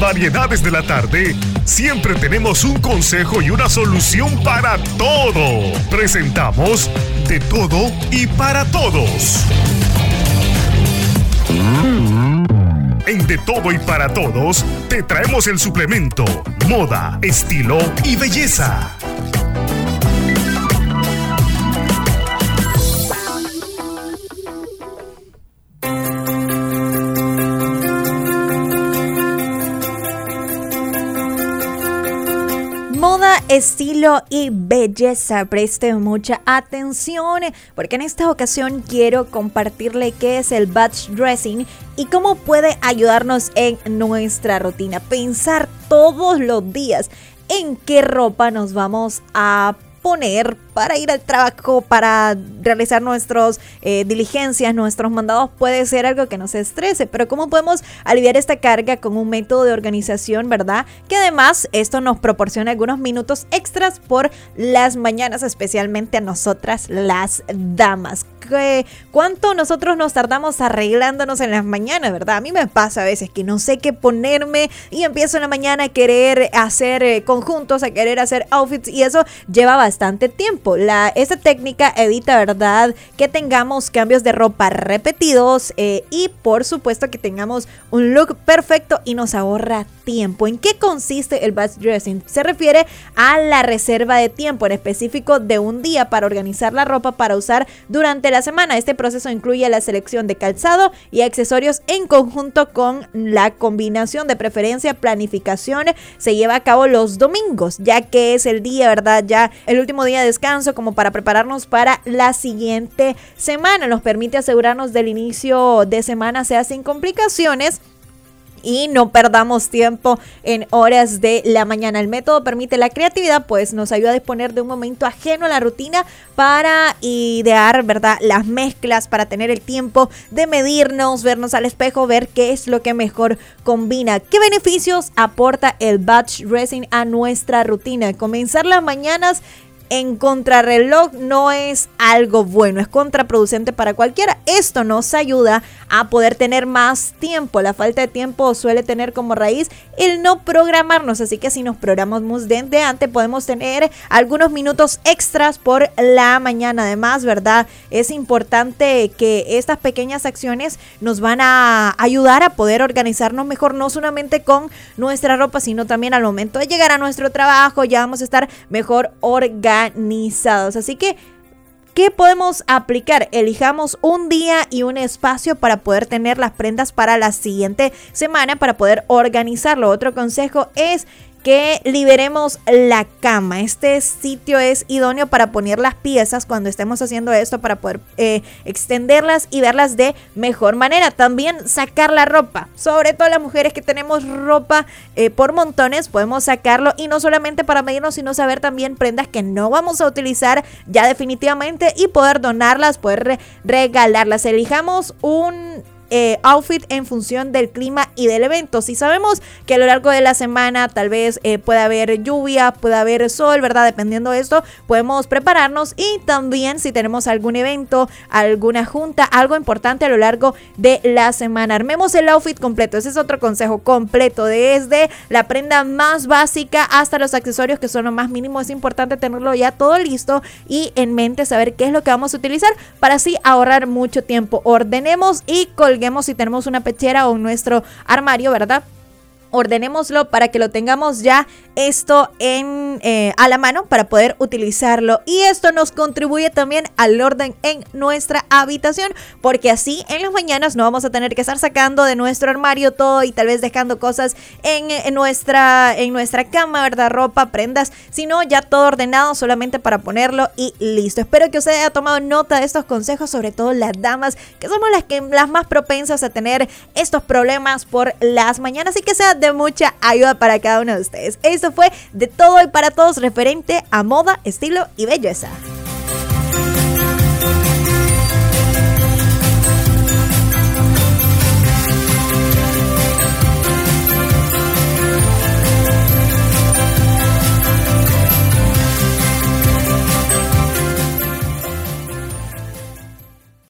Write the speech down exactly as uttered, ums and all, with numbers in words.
variedades de la tarde, siempre tenemos un consejo y una solución para todo. Presentamos De Todo y Para Todos. En De Todo y Para Todos te traemos el suplemento Moda, Estilo y Belleza. Moda, estilo y belleza. Preste mucha atención porque en esta ocasión quiero compartirle qué es el batch dressing y cómo puede ayudarnos en nuestra rutina. Pensar todos los días en qué ropa nos vamos a poner para ir al trabajo, para realizar nuestras eh, diligencias, nuestros mandados, puede ser algo que nos estrese, pero ¿cómo podemos aliviar esta carga con un método de organización, verdad? Que además esto nos proporciona algunos minutos extras por las mañanas, especialmente a nosotras las damas. ¿Qué, ¿Cuánto nosotros nos tardamos arreglándonos en las mañanas, verdad? A mí me pasa a veces que no sé qué ponerme y empiezo en la mañana a querer hacer eh, conjuntos, a querer hacer outfits y eso lleva bastante tiempo. La, esta técnica evita, ¿verdad?, que tengamos cambios de ropa repetidos eh, y por supuesto que tengamos un look perfecto y nos ahorra tiempo. ¿En qué consiste el batch dressing? Se refiere a la reserva de tiempo, en específico de un día, para organizar la ropa para usar durante la semana. Este proceso incluye la selección de calzado y accesorios en conjunto con la combinación. De preferencia, planificación se lleva a cabo los domingos, ya que es el día, ¿verdad?, ya el último día de descanso, como para prepararnos para la siguiente semana. Nos permite asegurarnos del inicio de semana sea sin complicaciones y no perdamos tiempo en horas de la mañana. El método permite la creatividad, pues nos ayuda a disponer de un momento ajeno a la rutina para idear, ¿verdad?, las mezclas, para tener el tiempo de medirnos, vernos al espejo, ver qué es lo que mejor combina. ¿Qué beneficios aporta el batch dressing a nuestra rutina? Comenzar las mañanas en contrarreloj no es algo bueno, es contraproducente para cualquiera. Esto nos ayuda a poder tener más tiempo. La falta de tiempo suele tener como raíz el no programarnos, así que si nos programamos desde antes podemos tener algunos minutos extras por la mañana. Además, ¿verdad?, es importante que estas pequeñas acciones nos van a ayudar a poder organizarnos mejor, no solamente con nuestra ropa, sino también al momento de llegar a nuestro trabajo ya vamos a estar mejor organizados. organizados. Así que, ¿qué podemos aplicar? Elijamos un día y un espacio para poder tener las prendas para la siguiente semana, para poder organizarlo. Otro consejo es que liberemos la cama. Este sitio es idóneo para poner las piezas cuando estemos haciendo esto, para poder eh, extenderlas y verlas de mejor manera. También sacar la ropa, sobre todo las mujeres que tenemos ropa eh, por montones, podemos sacarlo y no solamente para medirnos, sino saber también prendas que no vamos a utilizar ya definitivamente y poder donarlas, poder re- regalarlas. Elijamos un Eh, outfit en función del clima y del evento. Si sabemos que a lo largo de la semana tal vez eh, puede haber lluvia, puede haber sol, ¿verdad? Dependiendo de esto, podemos prepararnos. Y también si tenemos algún evento, alguna junta, algo importante a lo largo de la semana, armemos el outfit completo. Ese es otro consejo: completo, desde la prenda más básica hasta los accesorios que son lo más mínimo. Es importante tenerlo ya todo listo y en mente saber qué es lo que vamos a utilizar para así ahorrar mucho tiempo. Ordenemos y colguemos si tenemos una pechera o nuestro armario, ¿verdad? Ordenémoslo para que lo tengamos ya esto en eh, a la mano para poder utilizarlo, y esto nos contribuye también al orden en nuestra habitación, porque así en las mañanas no vamos a tener que estar sacando de nuestro armario todo y tal vez dejando cosas en, en nuestra en nuestra cama, ¿verdad? Ropa, prendas, sino ya todo ordenado solamente para ponerlo y listo. Espero que usted haya tomado nota de estos consejos, sobre todo las damas, que somos las que las más propensas a tener estos problemas por las mañanas, y que sea de mucha ayuda para cada uno de ustedes. Esto fue De Todo y Para Todos, referente a moda, estilo y belleza.